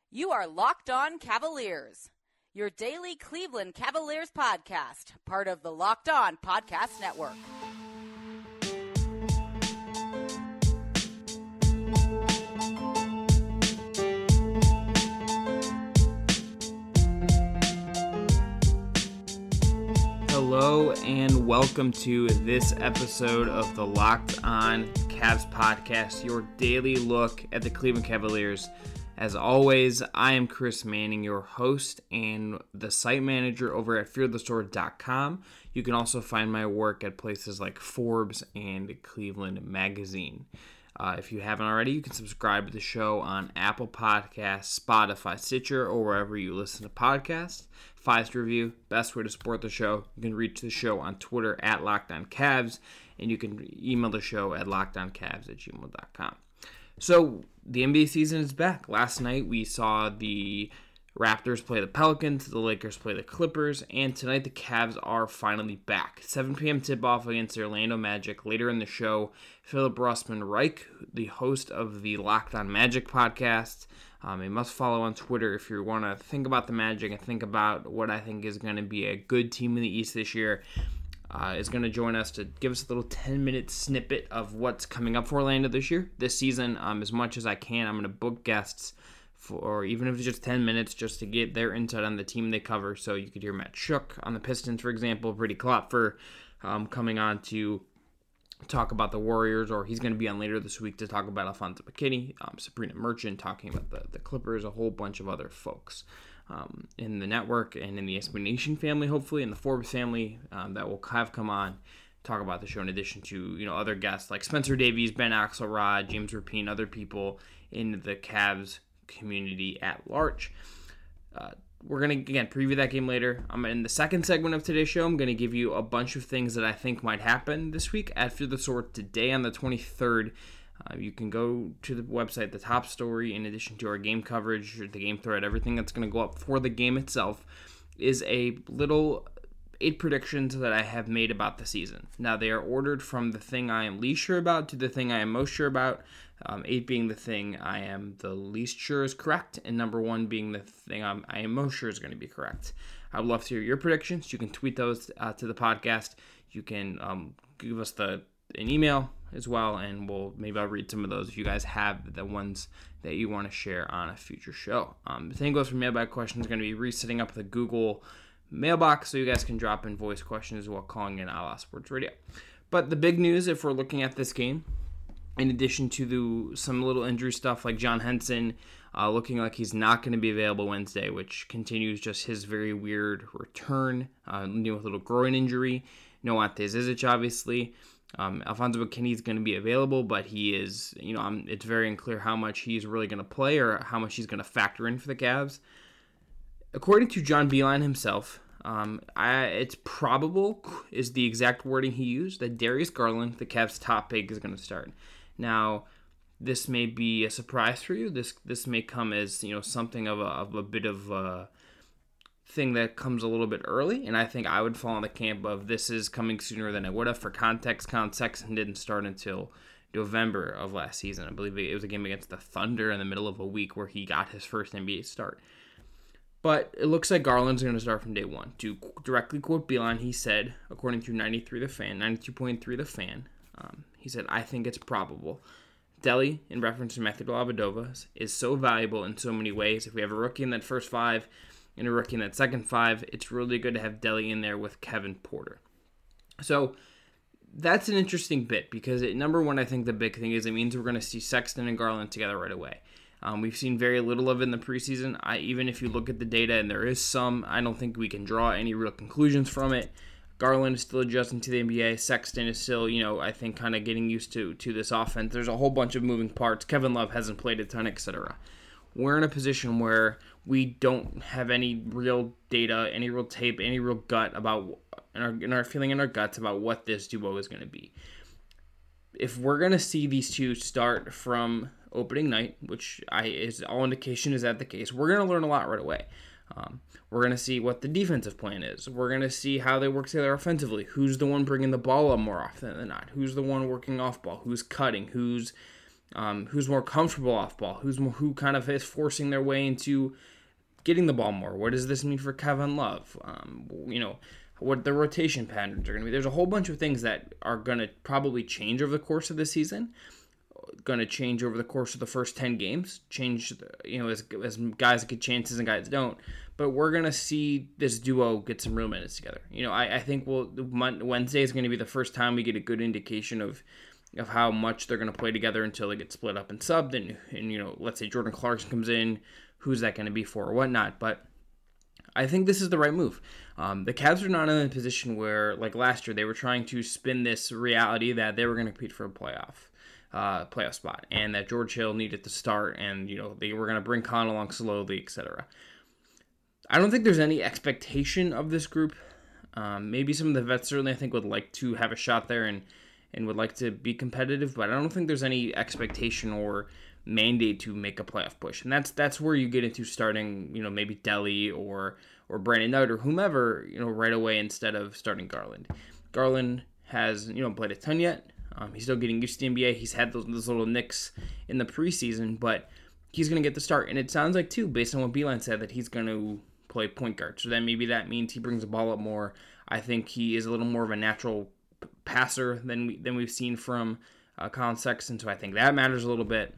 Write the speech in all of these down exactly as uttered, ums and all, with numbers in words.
You are Locked On Cavaliers, your daily Cleveland Cavaliers podcast, part of the Locked On Podcast Network. Hello and welcome to this episode of the Locked On Cavs podcast, your daily look at the Cleveland Cavaliers. As always, I am Chris Manning, your host and the site manager over at fear the store dot com. You can also find my work at places like Forbes and Cleveland Magazine. Uh, if you haven't already, you can subscribe to the show on Apple Podcasts, Spotify, Stitcher, or wherever you listen to podcasts. Five-star review, best way to support the show. You can reach the show on Twitter at LockedOnCavs, and you can email the show at lockedoncavs at gmail dot com. So, the N B A season is back. Last night, we saw the Raptors play the Pelicans, the Lakers play the Clippers, and tonight the Cavs are finally back. seven p.m. tip-off against the Orlando Magic. Later in the show, Philip Rossman-Reich, the host of the Locked On Magic podcast, um, a must-follow on Twitter if you want to think about the Magic and think about what I think is going to be a good team in the East this year. Uh, is going to join us to give us a little ten-minute snippet of what's coming up for Orlando this year, this season. Um, as much as I can, I'm going to book guests for, even if it's just ten minutes, just to get their insight on the team they cover. So you could hear Matt Shook on the Pistons, for example, Brady Klopfer um, coming on to talk about the Warriors, or he's going to be on later this week to talk about Alfonso McKinney, um, Sabrina Merchant talking about the, the Clippers, a whole bunch of other folks. Um, in the network and in the S B Nation family, hopefully, in the Forbes family um, that will have come on, talk about the show in addition to, you know, other guests like Spencer Davies, Ben Axelrod, James Rapine, other people in the Cavs community at large. Uh, we're going to, again, preview that game later. Um, in the second segment of today's show, I'm going to give you a bunch of things that I think might happen this week at Fear the Sword today on the twenty-third. Uh, you can go to the website, the top story, in addition to our game coverage, the game thread, everything that's going to go up for the game itself, is a little eight predictions that I have made about the season. Now, they are ordered from the thing I am least sure about to the thing I am most sure about, um, eight being the thing I am the least sure is correct, and number one being the thing I'm, I am most sure is going to be correct. I would love to hear your predictions. You can tweet those uh, to the podcast. You can um, give us the an email as well, and we'll maybe I'll read some of those if you guys have the ones that you want to share on a future show. Um, the same goes for mailbag questions. Going to be resetting up the Google mailbox so you guys can drop in voice questions while calling in A La Sports Radio. But the big news, if we're looking at this game, in addition to the, some little injury stuff like John Henson uh, looking like he's not going to be available Wednesday, which continues just his very weird return, uh, dealing with a little groin injury. No Ante Zizic, obviously. Um, Alfonso McKinney is going to be available, but he is, you know, um, it's very unclear how much he's really going to play or how much he's going to factor in for the Cavs. According to John Beilein himself, um, I, it's probable, is the exact wording he used, that Darius Garland, the Cavs' top pick, is going to start. Now, this may be a surprise for you. This this may come as, you know, something of a, of a bit of a thing that comes a little bit early, and I think I would fall in the camp of this is coming sooner than it would have. For context, Colin Sexton didn't start until November of last season. I believe it was a game against the Thunder in the middle of a week where he got his first N B A start. But it looks like Garland's going to start from day one. To directly quote Beilein, he said, according to ninety-three The Fan, ninety-two point three The Fan, um, he said, "I think it's probable. Delly, in reference to Matthew Dellavedova, is so valuable in so many ways. If we have a rookie in that first five, and a rookie in that second five, it's really good to have Delly in there with Kevin Porter." So that's an interesting bit because, it, number one, I think the big thing is it means we're going to see Sexton and Garland together right away. Um, we've seen very little of it in the preseason. I, even if you look at the data, and there is some, I don't think we can draw any real conclusions from it. Garland is still adjusting to the N B A. Sexton is still, you know, I think kind of getting used to, to this offense. There's a whole bunch of moving parts. Kevin Love hasn't played a ton, et cetera. We're in a position where we don't have any real data, any real tape, any real gut about, in our, in our feeling in our guts about what this duo is going to be. If we're going to see these two start from opening night, which I is all indication is that the case, we're going to learn a lot right away. Um, we're going to see what the defensive plan is. We're going to see how they work together offensively. Who's the one bringing the ball up more often than not? Who's the one working off ball? Who's cutting? Who's Um, who's more comfortable off ball? Who's more, who kind of is forcing their way into getting the ball more? What does this mean for Kevin Love? Um, you know, what the rotation patterns are going to be. There's a whole bunch of things that are going to probably change over the course of the season. Going to change over the course of the first ten games. Change, you know, as as guys get chances and guys don't. But we're going to see this duo get some real minutes together. You know, I, I think we'll, Wednesday is going to be the first time we get a good indication of of how much they're going to play together until they get split up and subbed. And, and, you know, let's say Jordan Clarkson comes in, who's that going to be for or whatnot. But I think this is the right move. Um, the Cavs are not in a position where, like last year, they were trying to spin this reality that they were going to compete for a playoff uh, playoff spot and that George Hill needed to start and, you know, they were going to bring Con along slowly, et cetera. I don't think there's any expectation of this group. Um, maybe some of the vets certainly I think would like to have a shot there and and would like to be competitive, but I don't think there's any expectation or mandate to make a playoff push. And that's that's where you get into starting, you know, maybe Delly or or Brandon Knight or whomever, you know, right away instead of starting Garland. Garland has, you know, played a ton yet. Um, he's still getting used to the N B A. He's had those, those little nicks in the preseason, but he's going to get the start. And it sounds like, too, based on what Beilein said, that he's going to play point guard. So then maybe that means he brings the ball up more. I think he is a little more of a natural passer than we than we've seen from uh, Colin Sexton, so I think that matters a little bit.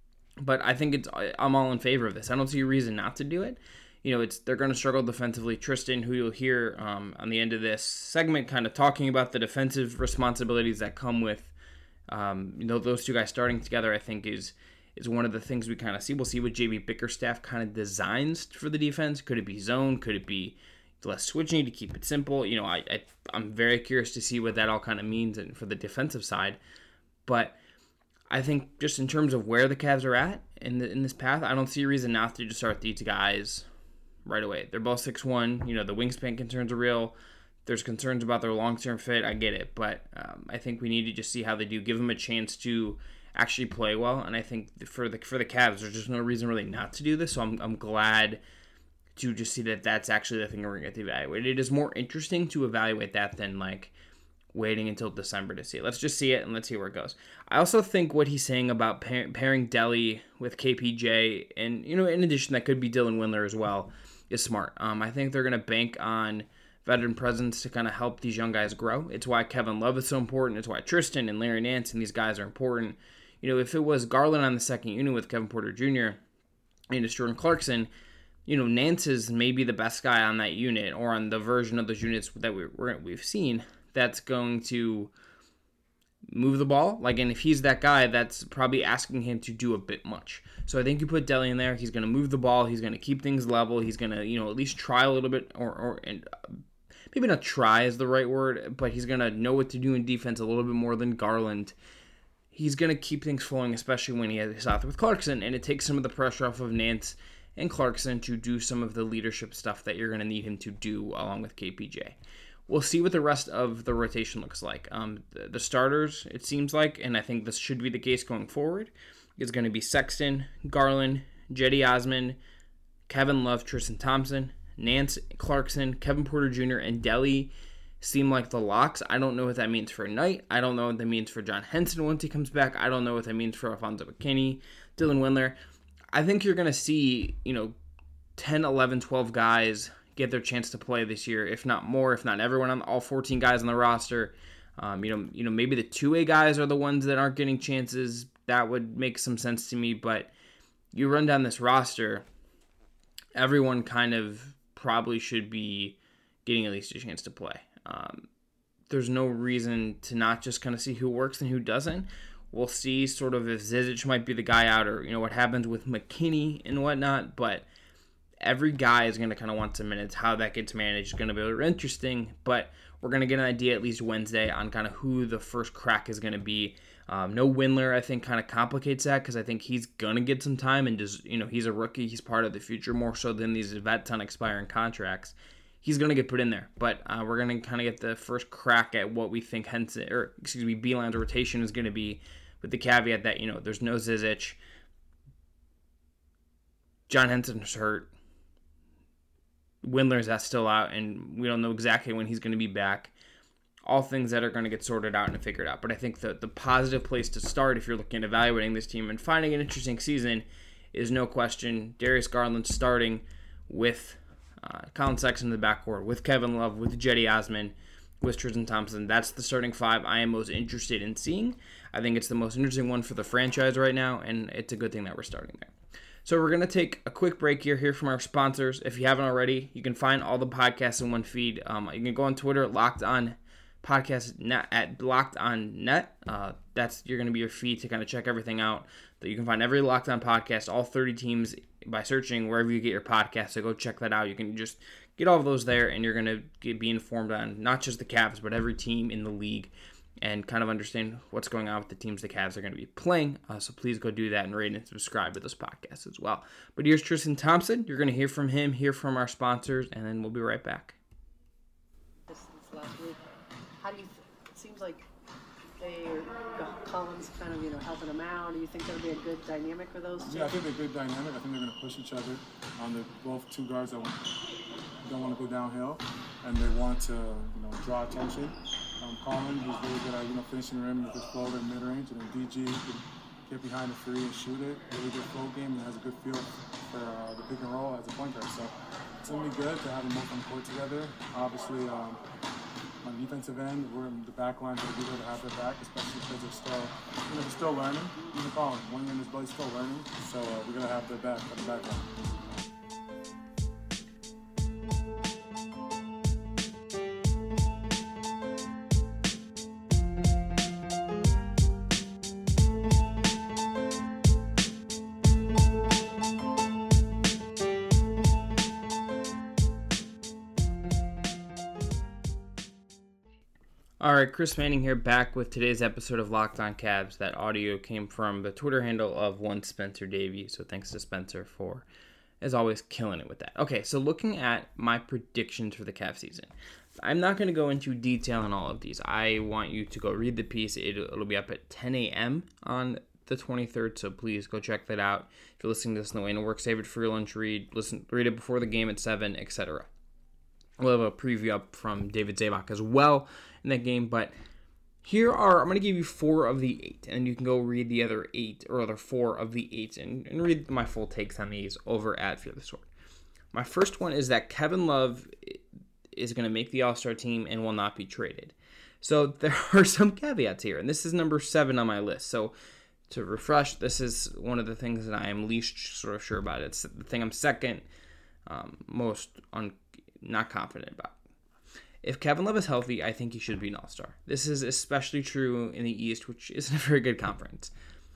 But I think it's I'm all in favor of this. I don't see a reason not to do it. You know, it's they're going to struggle defensively. Tristan, who you'll hear um, on the end of this segment, kind of talking about the defensive responsibilities that come with um, you know those two guys starting together, I think is is one of the things we kind of see. We'll see what J B Bickerstaff kind of designs for the defense. Could it be zone? Could it be less switching to keep it simple? You know, I, I I'm very curious to see what that all kind of means and for the defensive side. But I think just in terms of where the Cavs are at in the, in this path, I don't see a reason not to just start these guys right away. They're both six one. You know, the wingspan concerns are real. There's concerns about their long-term fit. I get it. But um, I think we need to just see how they do. Give them a chance to actually play well. And I think for the for the Cavs, there's just no reason really not to do this. So I'm I'm glad to just see that that's actually the thing we're going to get to evaluate. It is more interesting to evaluate that than, like, waiting until December to see it. Let's just see it, and let's see where it goes. I also think what he's saying about pair, pairing Delly with K P J, and, you know, in addition, that could be Dylan Windler as well, is smart. Um, I think they're going to bank on veteran presence to kind of help these young guys grow. It's why Kevin Love is so important. It's why Tristan and Larry Nance and these guys are important. You know, if it was Garland on the second unit with Kevin Porter Junior and it's Jordan Clarkson, you know, Nance is maybe the best guy on that unit or on the version of those units that we, we're, we've seen that's going to move the ball. Like, and if he's that guy, that's probably asking him to do a bit much. So I think you put Delly in there. He's going to move the ball. He's going to keep things level. He's going to, you know, at least try a little bit or, or and maybe not try is the right word, but he's going to know what to do in defense a little bit more than Garland. He's going to keep things flowing, especially when he has South with Clarkson, and it takes some of the pressure off of Nance and Clarkson to do some of the leadership stuff that you're going to need him to do along with K P J. We'll see what the rest of the rotation looks like. Um, the, the starters, it seems like, and I think this should be the case going forward, is going to be Sexton, Garland, Cedi Osman, Kevin Love, Tristan Thompson, Nance, Clarkson, Kevin Porter Junior, and Delly seem like the locks. I don't know what that means for Knight. I don't know what that means for John Henson once he comes back. I don't know what that means for Alfonso McKinney, Dylan Windler. I think you're going to see, you know, ten, eleven, twelve guys get their chance to play this year, if not more, if not everyone on all fourteen guys on the roster. Um, you know, you know, maybe the two-way guys are the ones that aren't getting chances. That would make some sense to me, but you run down this roster, everyone kind of probably should be getting at least a chance to play. Um, there's no reason to not just kind of see who works and who doesn't. We'll see sort of if Zizic might be the guy out or, you know, what happens with McKinney and whatnot, but every guy is going to kind of want some minutes. How that gets managed is going to be really interesting, but we're going to get an idea at least Wednesday on kind of who the first crack is going to be. Um, no Windler, I think, kind of complicates that because I think he's going to get some time and just, you know, he's a rookie. He's part of the future more so than these vets on expiring contracts. He's going to get put in there, but uh, we're going to kind of get the first crack at what we think Henson, or excuse me, Beilein's rotation is going to be, with the caveat that, you know, there's no Zizic. John Henson's hurt. Windler's that's still out, and we don't know exactly when he's going to be back. all things that are going to get sorted out and figured out. But I think the, the positive place to start if you're looking at evaluating this team and finding an interesting season is no question Darius Garland starting with uh, Colin Sexton in the backcourt, with Kevin Love, with Cedi Osman, with Tristan Thompson. That's the starting five I am most interested in seeing. I think it's the most interesting one for the franchise right now, and it's a good thing that we're starting there. So we're going to take a quick break here, hear from our sponsors. If you haven't already, you can find all the podcasts in one feed. Um, you can go on Twitter, Locked On Podcast Net, at Locked On Net. Uh, that's you're going to be your feed to kind of check everything out. That you can find every Locked On podcast, all thirty teams, by searching wherever you get your podcast. So go check that out. You can just get all of those there, and you're going to be informed on not just the Cavs, but every team in the league, and kind of understand what's going on with the teams the Cavs are going to be playing. Uh, so please go do that and rate and subscribe to this podcast as well. But here's Tristan Thompson. You're going to hear from him, hear from our sponsors, and then we'll be right back. This, this last week, how do you? It seems like they Collins kind of you know helping them out. Do you think there'll be a good dynamic with those two? Yeah, I think they're a good dynamic. I think they're going to push each other. Um, they're both two guards that don't want to go downhill, and they want to you know draw attention. Um, Colin, who's really good at you know finishing the rim with his floater and mid-range, and then D G can get behind the three and shoot it. Really good flow game and has a good feel for uh, the pick and roll as a point guard. So it's going to be good to have them both on the court together. Obviously, um, on the defensive end, we're in the back line to be able to have their back, especially because they're still, you know, they're still learning. Even Colin, one year in his belly, still learning. So uh, we're going to have their back on the back line. All right, Chris Manning here, back with today's episode of Locked On Cavs. That audio came from the Twitter handle of one Spencer Davey, so thanks to Spencer for, as always, killing it with that. Okay, so looking at my predictions for the Cavs season, I'm not going to go into detail on all of these. I want you to go read the piece. It'll, it'll be up at ten a.m. on the twenty-third, so please go check that out. If you're listening to this on the way to work, save it for your lunch read. Listen, read it before the game at seven, et cetera. We'll have a preview up from David Zabak as well in that game, but here are, I'm going to give you four of the eight, and you can go read the other eight, or other four of the eight, and, and read my full takes on these over at Fear the Sword. My first one is that Kevin Love is going to make the All-Star team and will not be traded. So there are some caveats here, and this is number seven on my list. So to refresh, this is one of the things that I am least sort of sure about. It's the thing I'm second um, most un- not confident about. If Kevin Love is healthy, I think he should be an all-star. This is especially true in the East, which isn't a very good conference.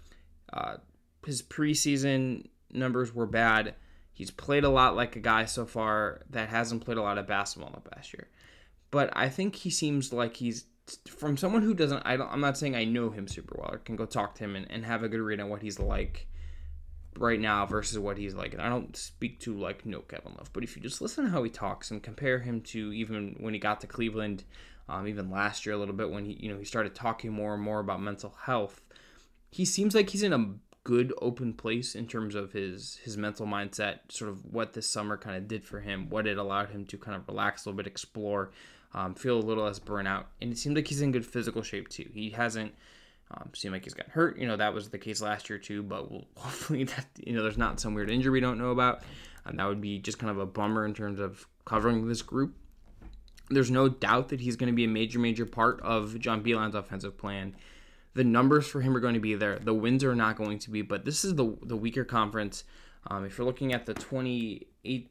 Uh, his preseason numbers were bad. He's played a lot like a guy so far that hasn't played a lot of basketball in the past year. But I think he seems like he's, from someone who doesn't, I don't, I'm not saying I know him super well, or can go talk to him and, and have a good read on what he's like right now versus what he's like. And I don't speak to like no Kevin Love, but if you just listen to how he talks and compare him to even when he got to Cleveland, um, even last year a little bit when he, you know, he started talking more and more about mental health, he seems like he's in a good open place in terms of his his mental mindset, sort of what this summer kind of did for him, what it allowed him to kind of relax a little bit, explore, um, feel a little less burnout. And it seems like he's in good physical shape too. He hasn't Um, seemed like he's gotten hurt. You know, that was the case last year too, but we'll, hopefully that, you know, there's not some weird injury we don't know about. And that would be just kind of a bummer in terms of covering this group. There's no doubt that he's going to be a major, major part of John Beilein offensive plan. The numbers for him are going to be there. The wins are not going to be, but this is the the weaker conference. Um, if you're looking at the twenty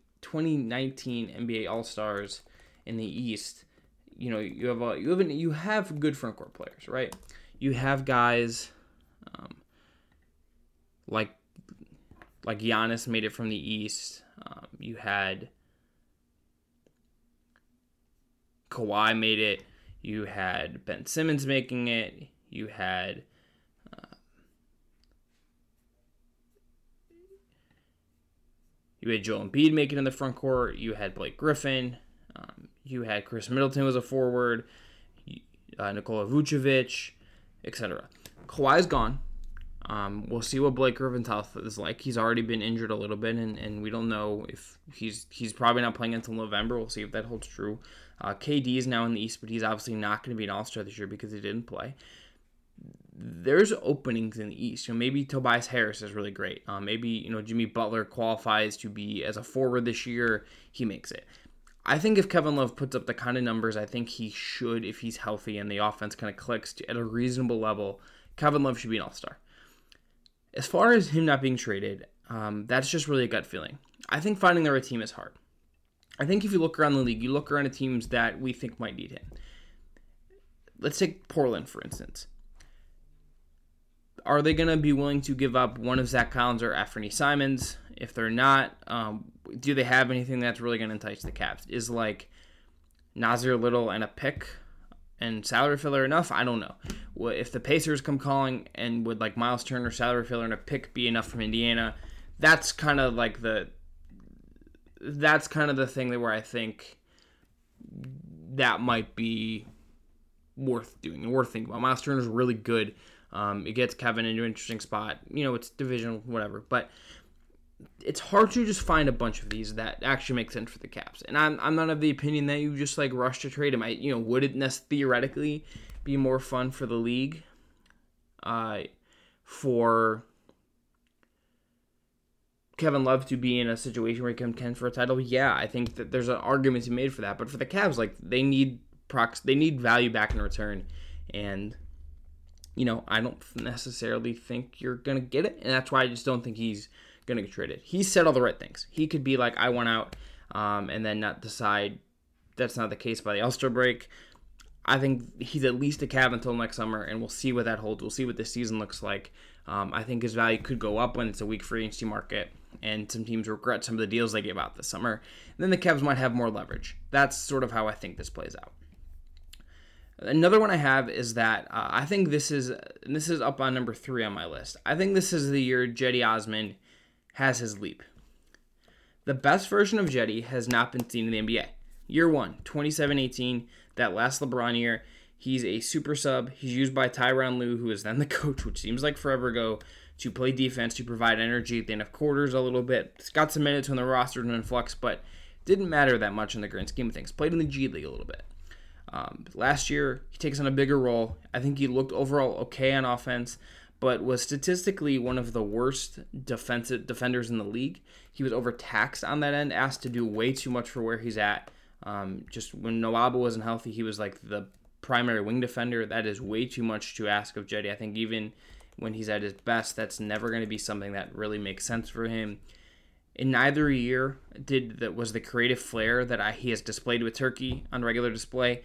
nineteen N B A All-Stars in the East, you know, you have a, you have an, you have good front court players, right? You have guys um, like like Giannis made it from the East. Um, you had Kawhi made it. You had Ben Simmons making it. You had uh, you had Joel Embiid making it in the front court. You had Blake Griffin. Um, you had Chris Middleton was a forward. Uh, Nikola Vucevic, et cetera. Kawhi's gone. Um, we'll see what Blake Griffin's health is like. He's already been injured a little bit, and, and we don't know if he's he's probably not playing until November. We'll see if that holds true. Uh, K D is now in the East, but he's obviously not going to be an All-Star this year because he didn't play. There's openings in the East. You know, maybe Tobias Harris is really great. Uh, maybe you know Jimmy Butler qualifies to be as a forward this year. He makes it. I think if Kevin Love puts up the kind of numbers I think he should if he's healthy and the offense kind of clicks to, at a reasonable level, Kevin Love should be an All-Star. As far as him not being traded, um, that's just really a gut feeling. I think finding the right team is hard. I think if you look around the league, you look around at teams that we think might need him. Let's take Portland, for instance. Are they going to be willing to give up one of Zach Collins or Anthony Simons? If they're not, um, do they have anything that's really going to entice the Cavs? Is like Nasir Little and a pick and salary filler enough? I don't know. Well, if the Pacers come calling, and would like Miles Turner, salary filler, and a pick be enough from Indiana? That's kind of like the that's kind of the thing that where I think that might be worth doing and worth thinking about. Miles Turner's really good. Um, it gets Kevin into an interesting spot. You know, it's division, whatever. But it's hard to just find a bunch of these that actually make sense for the Cavs. And I'm I'm not of the opinion that you just like rush to trade him. I, you know, would it theoretically be more fun for the league uh, for Kevin Love to be in a situation where he can contend for a title? Yeah, I think that there's an argument to be made for that. But for the Cavs, like they need prox, they need value back in return, and you know, I don't necessarily think you're gonna get it, and that's why I just don't think he's gonna get traded. He said all the right things. He could be like, I want out, um, and then not decide that's not the case by the All-Star break. I think he's at least a Cav until next summer, and we'll see what that holds. We'll see what this season looks like. Um, I think his value could go up when it's a weak free agency market, and some teams regret some of the deals they gave out this summer. And then the Cavs might have more leverage. That's sort of how I think this plays out. Another one I have is that uh, I think this is and this is up on number three on my list. I think this is the year Cedi Osman has his leap. The best version of Cedi has not been seen in the N B A. Year one, twenty-seven eighteen, that last LeBron year, he's a super sub. He's used by Tyronn Lue, who is then the coach, which seems like forever ago, to play defense, to provide energy at the end of quarters a little bit. He's got some minutes on the roster and in flux, but didn't matter that much in the grand scheme of things. Played in the G League a little bit. Um, last year, he takes on a bigger role. I think he looked overall okay on offense, but was statistically one of the worst defensive defenders in the league. He was overtaxed on that end, asked to do way too much for where he's at. Um, just when Nwaba wasn't healthy, he was like the primary wing defender. That is way too much to ask of Cedi. I think even when he's at his best, that's never going to be something that really makes sense for him. In neither year did that was the creative flair that I, he has displayed with Turkey on regular display.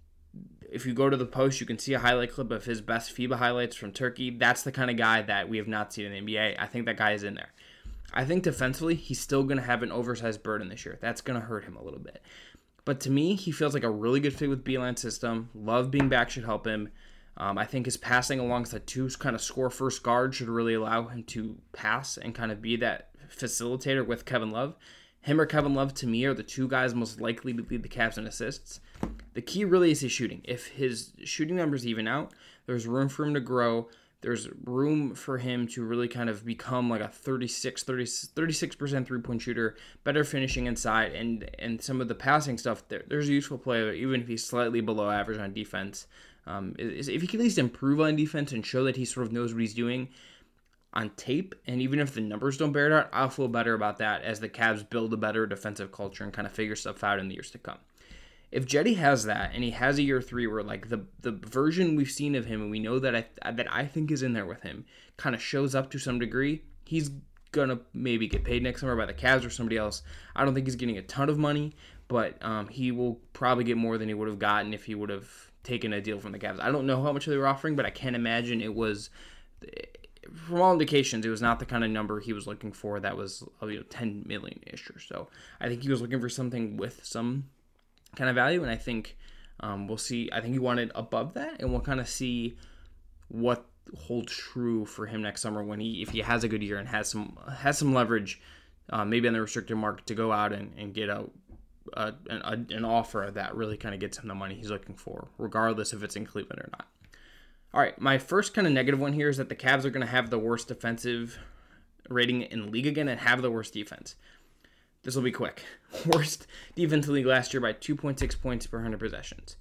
If you go to the post, you can see a highlight clip of his best FIBA highlights from Turkey. That's the kind of guy that we have not seen in the N B A. I think that guy is in there. I think defensively, he's still going to have an oversized burden this year. That's going to hurt him a little bit. But to me, he feels like a really good fit with Beilein system. Love being back should help him. Um, I think his passing alongside two kind of score-first guard should really allow him to pass and kind of be that facilitator with Kevin Love. Him or Kevin Love, to me, are the two guys most likely to lead the Cavs in assists. The key really is his shooting. If his shooting numbers even out, there's room for him to grow. There's room for him to really kind of become like a thirty-six, thirty, thirty-six percent three-point shooter, better finishing inside, and and some of the passing stuff, there, there's a useful player, even if he's slightly below average on defense. Um, if he can at least improve on defense and show that he sort of knows what he's doing on tape, and even if the numbers don't bear it out, I'll feel better about that as the Cavs build a better defensive culture and kind of figure stuff out in the years to come. If Cedi has that, and he has a year three where like the the version we've seen of him, and we know that I that I think is in there with him, kind of shows up to some degree, he's gonna maybe get paid next summer by the Cavs or somebody else. I don't think he's getting a ton of money, but um, he will probably get more than he would have gotten if he would have taken a deal from the Cavs. I don't know how much they were offering, but I can't imagine it was. From all indications, it was not the kind of number he was looking for. That was you know ten million-ish or so. I think he was looking for something with some kind of value, and I think um, we'll see. I think he wanted above that, and we'll kind of see what holds true for him next summer when he, if he has a good year and has some has some leverage, uh, maybe on the restricted market to go out and, and get a, a, an, an offer that really kind of gets him the money he's looking for, regardless if it's in Cleveland or not. All right, my first kind of negative one here is that the Cavs are going to have the worst defensive rating in the league again and have the worst defense. This will be quick. Worst defense in the league last year by two point six points per one hundred possessions.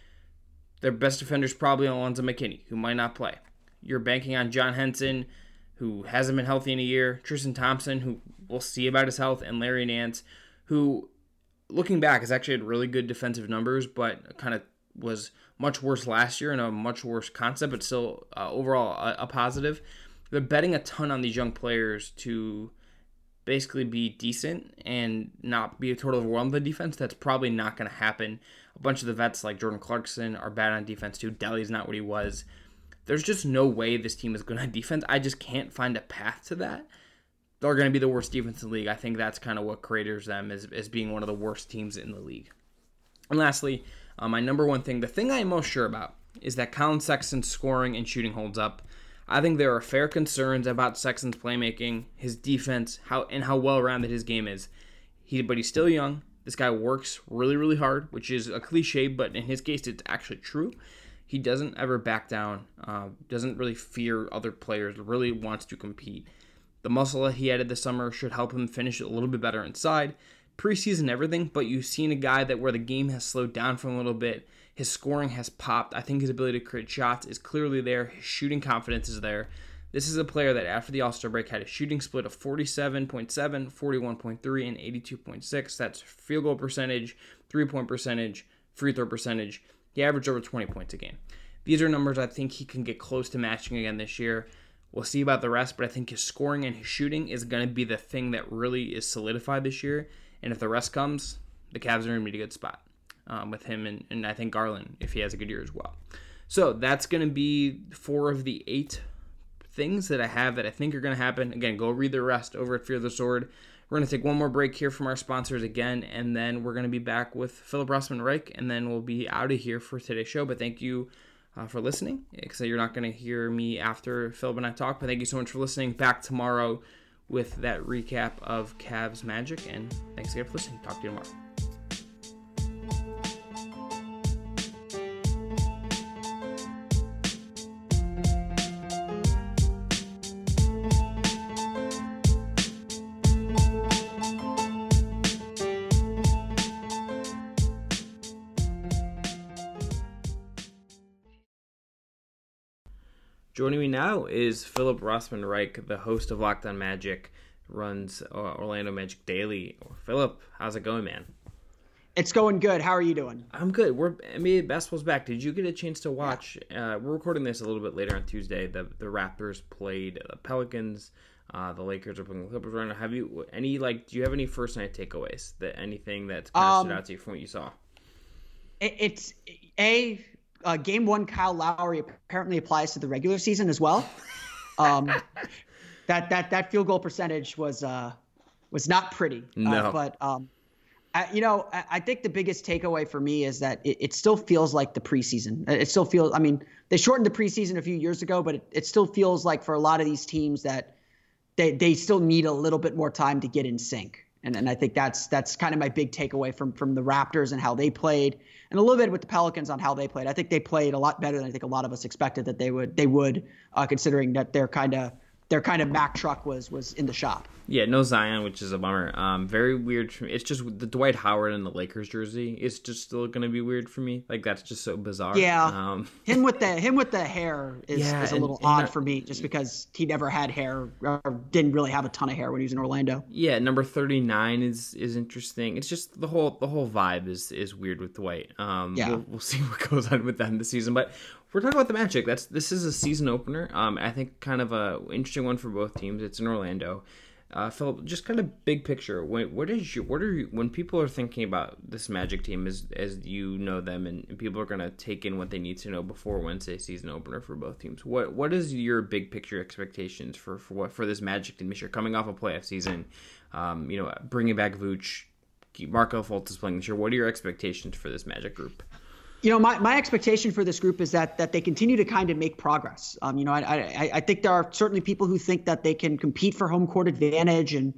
Their best defender is probably Alonzo McKinney, who might not play. You're banking on John Henson, who hasn't been healthy in a year, Tristan Thompson, who we'll see about his health, and Larry Nance, who, looking back, has actually had really good defensive numbers, but kind of was much worse last year and a much worse concept, but still uh, overall a, a positive. They're betting a ton on these young players to basically be decent and not be a total overwhelmed with the defense. That's probably not going to happen. A bunch of the vets like Jordan Clarkson are bad on defense too. Delly's not what he was. There's just no way this team is good on defense. I just can't find a path to that. They're going to be the worst defense in the league. I think that's kind of what craters them as, as being one of the worst teams in the league. And lastly, uh, my number one thing, the thing I am most sure about, is that Colin Sexton's scoring and shooting holds up. I think there are fair concerns about Sexton's playmaking, his defense, how and how well-rounded his game is. He, but he's still young. This guy works really, really hard, which is a cliche, but in his case, it's actually true. He doesn't ever back down, uh, doesn't really fear other players, really wants to compete. The muscle that he added this summer should help him finish a little bit better inside. Preseason, everything, but you've seen a guy that where the game has slowed down for a little bit. His scoring has popped. I think his ability to create shots is clearly there. His shooting confidence is there. This is a player that after the All-Star break had a shooting split of forty-seven point seven, forty-one point three, and eighty-two point six. That's field goal percentage, three-point percentage, free throw percentage. He averaged over twenty points a game. These are numbers I think he can get close to matching again this year. We'll see about the rest, but I think his scoring and his shooting is going to be the thing that really is solidified this year. And if the rest comes, the Cavs are in a really good spot um, with him and, and I think Garland if he has a good year as well. So that's going to be four of the eight things that I have that I think are going to happen. Again, go read the rest over at Fear the Sword. We're going to take one more break here from our sponsors again, and then we're going to be back with Philip Rossman Reich, and then we'll be out of here for today's show. But thank you uh, for listening, because you're not going to hear me after Philip and I talk. But thank you so much for listening. Back tomorrow with that recap of Cavs Magic, and thanks again for listening. Talk to you tomorrow. Joining me now is Philip Rossman Reich, the host of Locked On Magic, runs uh, Orlando Magic Daily. Philip, how's it going, man? It's going good. How are you doing? I'm good. We're N B A basketball's back. Did you get a chance to watch? Yeah. Uh, we're recording this a little bit later on Tuesday. The the Raptors played the Pelicans. Uh, the Lakers are playing the Clippers right now. Have you any like? Do you have any first night takeaways? That anything that's kind of um, stood out to you from what you saw? It, it's a. Uh, game one, Kyle Lowry apparently applies to the regular season as well. Um, that that that field goal percentage was uh, was not pretty. No, uh, but um, I, you know, I, I think the biggest takeaway for me is that it, it still feels like the preseason. It still feels. I mean, they shortened the preseason a few years ago, but it, it still feels like for a lot of these teams that they they still need a little bit more time to get in sync. And and I think that's that's kind of my big takeaway from from the Raptors and how they played, and a little bit with the Pelicans on how they played. I think they played a lot better than I think a lot of us expected that they would. They would, uh, considering that their kind of their kind of Mack truck was was in the shop. Yeah, no Zion, which is a bummer. Um, very weird for me. It's just the Dwight Howard in the Lakers jersey is just still going to be weird for me. Like that's just so bizarre. Yeah, um, him with the him with the hair is, yeah, is a little and, odd and for me, just because he never had hair or didn't really have a ton of hair when he was in Orlando. Yeah, number thirty-nine is is interesting. It's just the whole the whole vibe is is weird with Dwight. Um, yeah, we'll, we'll see what goes on with them this season, but. We're talking about the Magic. That's this is a season opener. Um, I think kind of a interesting one for both teams. It's in Orlando. Uh, Philip, just kind of big picture. When, what is your, what are you, when people are thinking about this Magic team as as you know them, and, and people are going to take in what they need to know before Wednesday season opener for both teams? What what is your big picture expectations for for what for this Magic team this year, coming off a playoff season? Um, you know, bringing back Vooch, Markelle Fultz is playing this year. What are your expectations for this Magic group? You know, my, my expectation for this group is that that they continue to kind of make progress. Um, you know, I, I I think there are certainly people who think that they can compete for home court advantage and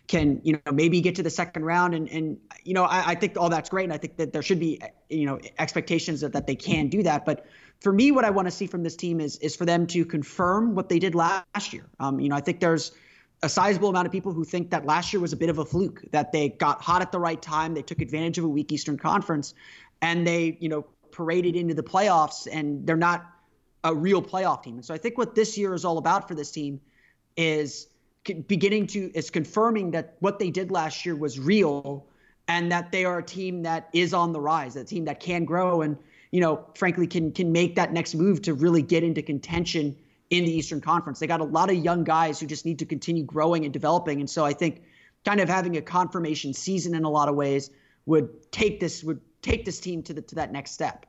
can, you know, maybe get to the second round. And, and you know, I, I think all that's great. And I think that there should be, you know, expectations that, that they can do that. But for me, what I want to see from this team is is for them to confirm what they did last year. Um, you know, I think there's a sizable amount of people who think that last year was a bit of a fluke, that they got hot at the right time. They took advantage of a weak Eastern Conference and they, you know, paraded into the playoffs, and they're not a real playoff team. And so I think what this year is all about for this team is beginning to is confirming that what they did last year was real, and that they are a team that is on the rise, a team that can grow and, you know, frankly, can can make that next move to really get into contention in the Eastern Conference. They got a lot of young guys who just need to continue growing and developing. And so I think kind of having a confirmation season in a lot of ways would take this would take this team to the to that next step.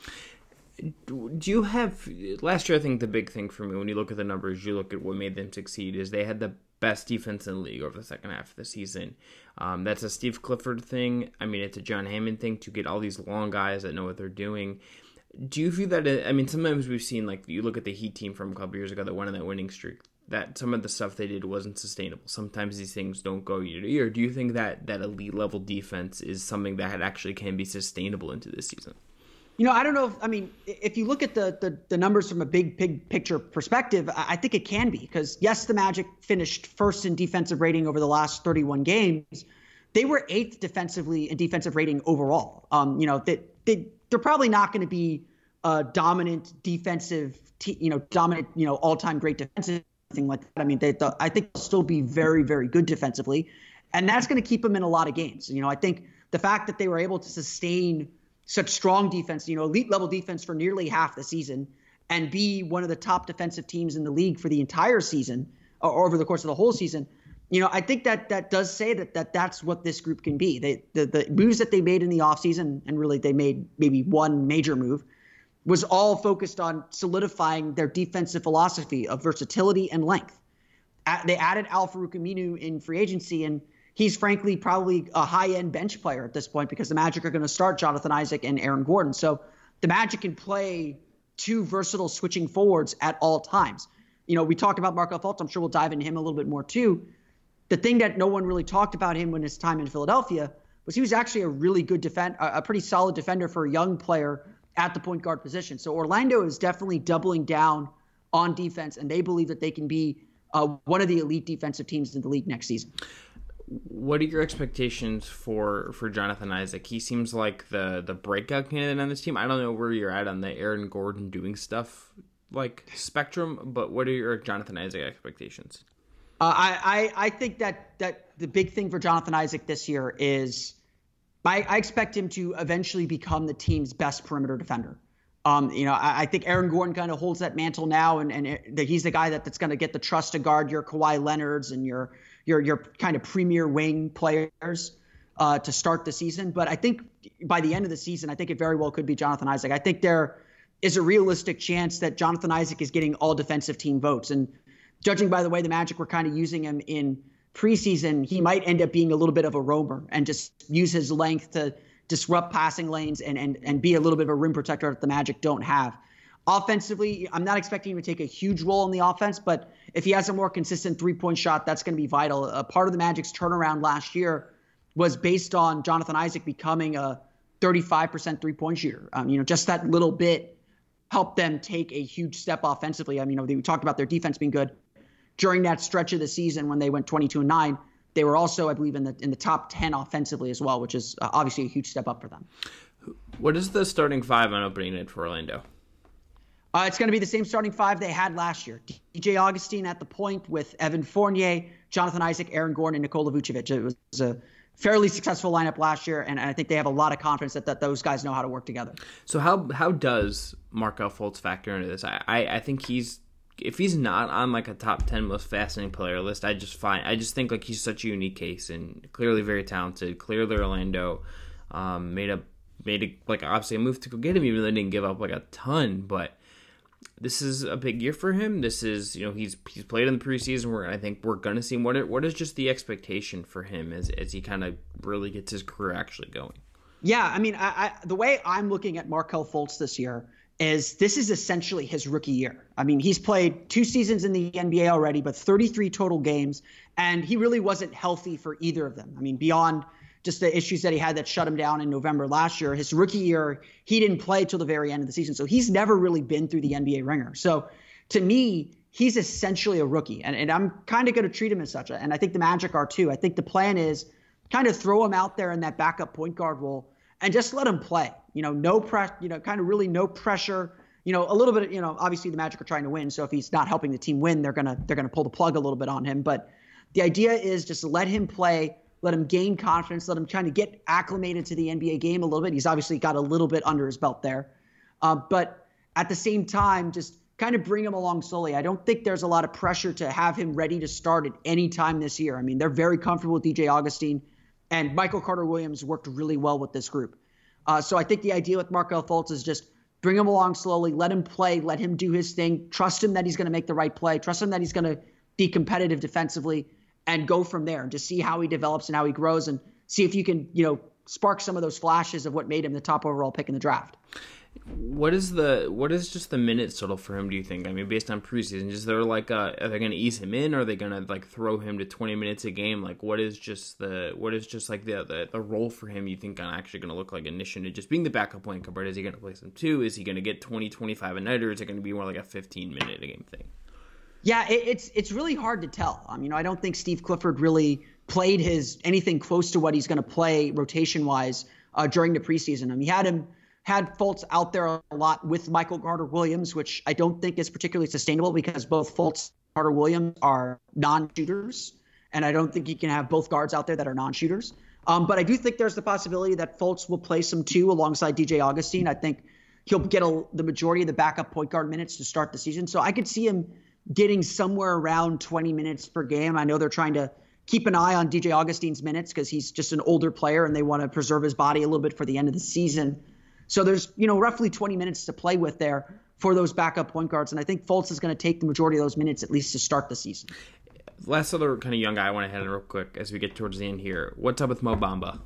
Do you have last year? I think the big thing for me when you look at the numbers, you look at what made them succeed is they had the best defense in the league over the second half of the season. Um, that's a Steve Clifford thing. I mean, it's a John Hammond thing to get all these long guys that know what they're doing. Do you feel that? I mean, sometimes we've seen, like, you look at the Heat team from a couple years ago that went on that winning streak, that some of the stuff they did wasn't sustainable. Sometimes these things don't go year to year. Do you think that that elite level defense is something that actually can be sustainable into this season? You know, I don't know if, I mean, if you look at the the, the numbers from a big, big picture perspective, I, I think it can be, because yes, the Magic finished first in defensive rating over the last thirty-one games. They were eighth defensively in defensive rating overall. Um, you know, they, they, they're probably not going to be a dominant defensive, te- you know, dominant, you know, all-time great defensive thing like that. I mean, they, the, I think they'll still be very, very good defensively, and that's going to keep them in a lot of games. You know, I think the fact that they were able to sustain such strong defense, you know, elite level defense for nearly half the season, and be one of the top defensive teams in the league for the entire season or over the course of the whole season. You know, I think that that does say that, that that's what this group can be. They, the, the moves that they made in the offseason, and really they made maybe one major move, was all focused on solidifying their defensive philosophy of versatility and length. At, they added Al-Farouq Aminu in free agency, and he's frankly probably a high-end bench player at this point, because the Magic are going to start Jonathan Isaac and Aaron Gordon. So the Magic can play two versatile switching forwards at all times. You know, we talked about Markelle Fultz. I'm sure we'll dive into him a little bit more too. The thing that no one really talked about him when his time in Philadelphia was he was actually a really good defend, a pretty solid defender for a young player at the point guard position. So Orlando is definitely doubling down on defense, and they believe that they can be uh, one of the elite defensive teams in the league next season. What are your expectations for, for Jonathan Isaac? He seems like the, the breakout candidate on this team. I don't know where you're at on the Aaron Gordon doing stuff like spectrum, but what are your Jonathan Isaac expectations? Uh, I, I I think that that the big thing for Jonathan Isaac this year is I, I expect him to eventually become the team's best perimeter defender. Um, you know, I, I think Aaron Gordon kind of holds that mantle now, and, and it, he's the guy that, that's going to get the trust to guard your Kawhi Leonards and your your your kind of premier wing players uh, to start the season. But I think by the end of the season, I think it very well could be Jonathan Isaac. I think there is a realistic chance that Jonathan Isaac is getting all defensive team votes. And judging by the way the Magic were kind of using him in preseason, he might end up being a little bit of a roamer and just use his length to disrupt passing lanes and and and be a little bit of a rim protector that the Magic don't have. Offensively, I'm not expecting him to take a huge role in the offense, but if he has a more consistent three-point shot, that's going to be vital. A part of the Magic's turnaround last year was based on Jonathan Isaac becoming a thirty-five percent three-point shooter. Um, you know, just that little bit helped them take a huge step offensively. I mean, you know, we talked about their defense being good. During that stretch of the season when they went twenty-two and nine, they were also, I believe, in the in the top ten offensively as well, which is uh, obviously a huge step up for them. What is the starting five on opening night for Orlando? Uh, it's going to be the same starting five they had last year. D J Augustine at the point with Evan Fournier, Jonathan Isaac, Aaron Gordon, and Nikola Vucevic. It was a fairly successful lineup last year, and I think they have a lot of confidence that, that those guys know how to work together. So how how does Markelle Fultz factor into this? I, I, I think he's if he's not on like a top ten most fascinating player list, I just find I just think like he's such a unique case and clearly very talented. Clearly Orlando um, made a made a, like obviously a move to go get him, even though they didn't give up like a ton. But this is a big year for him. This is you know he's he's played in the preseason. Where I think we're gonna see what what is just the expectation for him as as he kind of really gets his career actually going. Yeah, I mean, I, I, the way I'm looking at Markelle Fultz this year is this is essentially his rookie year. I mean, he's played two seasons in the N B A already, but thirty-three total games, and he really wasn't healthy for either of them. I mean, beyond just the issues that he had that shut him down in November last year, his rookie year, he didn't play till the very end of the season. So he's never really been through the N B A ringer. So to me, he's essentially a rookie, and, and I'm kind of going to treat him as such. And I think the Magic are too. I think the plan is kind of throw him out there in that backup point guard role and just let him play. You know, no press, you know, kind of really no pressure. You know, a little bit, you know, obviously the Magic are trying to win. So if he's not helping the team win, they're going to they're going to pull the plug a little bit on him. But the idea is just let him play, let him gain confidence, let him kind of get acclimated to the N B A game a little bit. He's obviously got a little bit under his belt there. Uh, but at the same time, just kind of bring him along slowly. I don't think there's a lot of pressure to have him ready to start at any time this year. I mean, they're very comfortable with D J Augustine, and Michael Carter-Williams worked really well with this group. Uh, so I think the idea with Markelle Fultz is just bring him along slowly, let him play, let him do his thing, trust him that he's going to make the right play, trust him that he's going to be competitive defensively, and go from there and just see how he develops and how he grows and see if you can, you know, spark some of those flashes of what made him the top overall pick in the draft. What is the what is just the minute total for him, do you think? I mean, based on preseason, is there like a, are they going to ease him in, or are they going to like throw him to twenty minutes a game? Like, what is just the what is just like the the, the role for him? You think actually going to look like in addition to just being the backup point guard? Is he going to play some two? Is he going to get twenty, twenty-five a night, or is it going to be more like a fifteen minute a game thing? Yeah, it, it's it's really hard to tell. Um, you know, I don't think Steve Clifford really played his anything close to what he's going to play rotation wise uh, during the preseason. I mean, he had him. Had Fultz out there a lot with Michael Carter-Williams, which I don't think is particularly sustainable because both Fultz and Carter-Williams are non-shooters, and I don't think you can have both guards out there that are non-shooters. Um, but I do think there's the possibility that Fultz will play some two alongside D J Augustine. I think he'll get a, the majority of the backup point guard minutes to start the season. So I could see him getting somewhere around twenty minutes per game. I know they're trying to keep an eye on D J Augustine's minutes because he's just an older player and they want to preserve his body a little bit for the end of the season. So there's, you know, roughly twenty minutes to play with there for those backup point guards. And I think Fultz is going to take the majority of those minutes at least to start the season. Last other kind of young guy I want to head in real quick as we get towards the end here. What's up with Mo Bamba?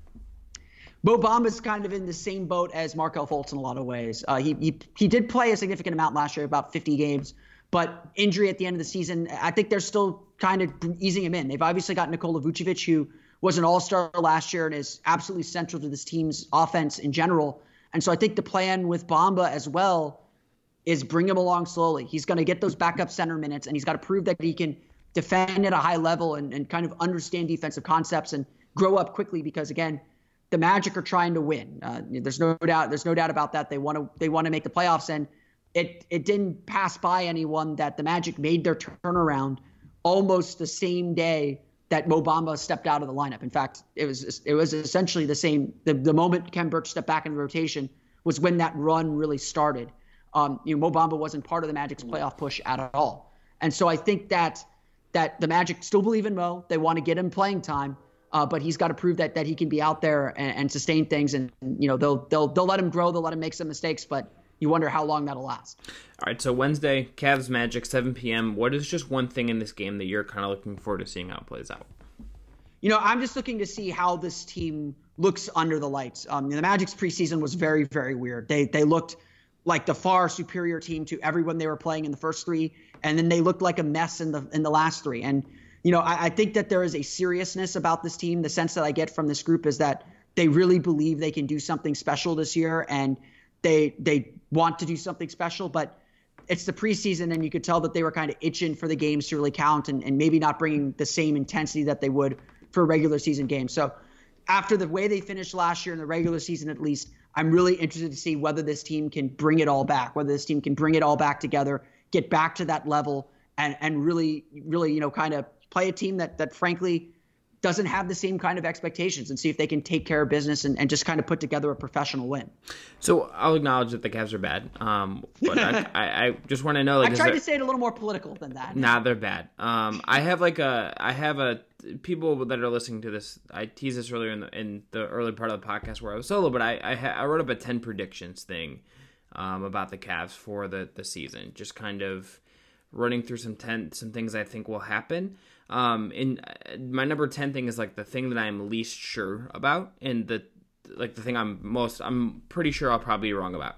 Mo Bamba's kind of in the same boat as Markelle Fultz in a lot of ways. Uh, he, he he did play a significant amount last year, about fifty games, but injury at the end of the season, I think they're still kind of easing him in. They've obviously got Nikola Vucevic, who was an all-star last year and is absolutely central to this team's offense in general. And so I think the plan with Bamba as well is bring him along slowly. He's going to get those backup center minutes, and he's got to prove that he can defend at a high level and, and kind of understand defensive concepts and grow up quickly because, again, the Magic are trying to win. Uh, there's no doubt. There's no doubt about that. They want to. They want to make the playoffs, and it it didn't pass by anyone that the Magic made their turnaround almost the same day that Mo Bamba stepped out of the lineup. In fact, it was it was essentially the same. The, the moment Khem Birch stepped back in the rotation was when that run really started. Um, you know, Mo Bamba wasn't part of the Magic's playoff push at all, and so I think that that the Magic still believe in Mo. They want to get him playing time, uh, but he's got to prove that that he can be out there and, and sustain things. And you know, they'll they'll they'll let him grow. They'll let him make some mistakes, but you wonder how long that'll last. All right, so Wednesday, Cavs Magic, seven p.m. What is just one thing in this game that you're kind of looking forward to seeing how it plays out? You know, I'm just looking to see how this team looks under the lights. Um, the Magic's preseason was very, very weird. They they looked like the far superior team to everyone they were playing in the first three, and then they looked like a mess in the in the last three. And you know, I, I think that there is a seriousness about this team. The sense that I get from this group is that they really believe they can do something special this year, and they they want to do something special, but it's the preseason, and you could tell that they were kind of itching for the games to really count and, and maybe not bringing the same intensity that they would for a regular season game. So after the way they finished last year in the regular season, at least, I'm really interested to see whether this team can bring it all back, whether this team can bring it all back together, get back to that level, and and really, really, you know, kind of play a team that that frankly doesn't have the same kind of expectations, and see if they can take care of business and, and just kind of put together a professional win. So I'll acknowledge that the Cavs are bad, um, but I, I, I just want to know. Like, I tried there, to say it a little more political than that. Nah, they're bad. Um, I have like a, I have a people that are listening to this. I teased this earlier in the in the early part of the podcast where I was solo, but I I, ha, I wrote up a ten predictions thing um, about the Cavs for the the season, just kind of running through some ten some things I think will happen. Um, and my number ten thing is like the thing that I'm least sure about, and the like the thing I'm most I'm pretty sure I'll probably be wrong about.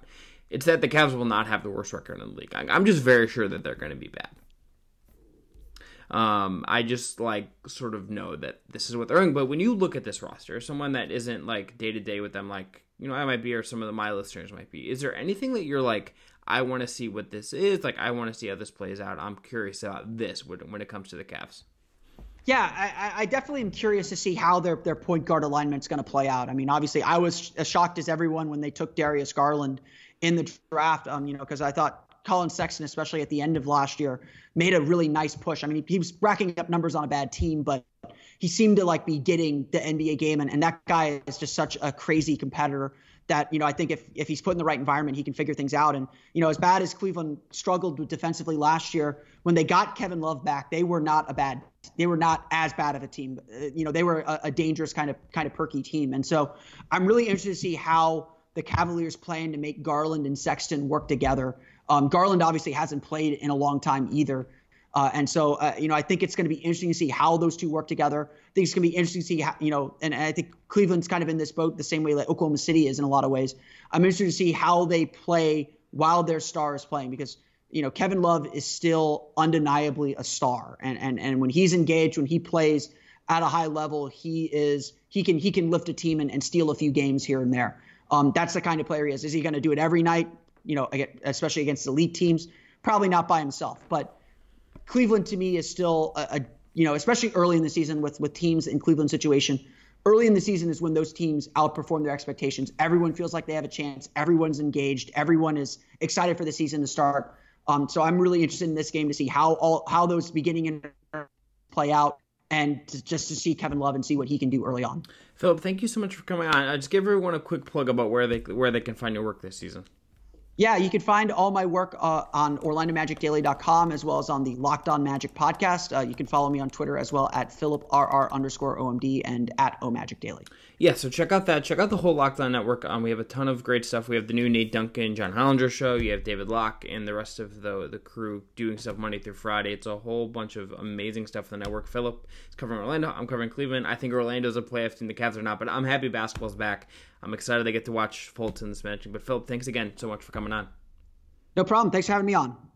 It's that the Cavs will not have the worst record in the league. I'm just very sure that they're going to be bad. Um, I just like sort of know that this is what they're doing. But when you look at this roster, someone that isn't like day to day with them, like, you know, I might be, or some of the my listeners might be, is there anything that you're like, I want to see what this is? Like, I want to see how this plays out. I'm curious about this when, when it comes to the Cavs. Yeah, I, I definitely am curious to see how their, their point guard alignment is going to play out. I mean, obviously, I was as shocked as everyone when they took Darius Garland in the draft, um, you know, because I thought Colin Sexton, especially at the end of last year, made a really nice push. I mean, he, he was racking up numbers on a bad team, but he seemed to like be getting the N B A game. And, and that guy is just such a crazy competitor that, you know, I think if, if he's put in the right environment, he can figure things out. And, you know, as bad as Cleveland struggled with defensively last year, when they got Kevin Love back, they were not a bad, they were not as bad of a team. Uh, you know, they were a, a dangerous kind of, kind of perky team. And so I'm really interested to see how the Cavaliers plan to make Garland and Sexton work together. Um, Garland obviously hasn't played in a long time either. Uh, and so, uh, you know, I think it's going to be interesting to see how those two work together. I think it's going to be interesting to see how, you know, and, and I think Cleveland's kind of in this boat the same way that Oklahoma City is in a lot of ways. I'm interested to see how they play while their star is playing, because, you know, Kevin Love is still undeniably a star. And, and, and when he's engaged, when he plays at a high level, he is, he can, he can lift a team and, and steal a few games here and there. Um, that's the kind of player he is. Is he going to do it every night? You know, especially against elite teams? Probably not by himself, but Cleveland to me is still a, a you know, especially early in the season with, with teams in Cleveland's situation. Early in the season is when those teams outperform their expectations. Everyone feels like they have a chance. Everyone's engaged. Everyone is excited for the season to start. Um, so I'm really interested in this game to see how all how those beginning and play out, and to, just to see Kevin Love and see what he can do early on. Philip, thank you so much for coming on. I'll just give everyone a quick plug about where they where they can find your work this season. Yeah, you can find all my work uh, on Orlando Magic Daily dot com as well as on the Locked On Magic podcast. Uh, you can follow me on Twitter as well at PhilipRR underscore OMD and at OMagicDaily. Yeah, so check out that. Check out the whole Locked On Network. Um, we have a ton of great stuff. We have the new Nate Duncan, John Hollinger show. You have David Locke and the rest of the the crew doing stuff Monday through Friday. It's a whole bunch of amazing stuff on the network. Philip is covering Orlando. I'm covering Cleveland. I think Orlando's a playoff team. The Cavs are not, but I'm happy basketball's back. I'm excited to get to watch Fulton this match. But Philip, thanks again so much for coming on. No problem. Thanks for having me on.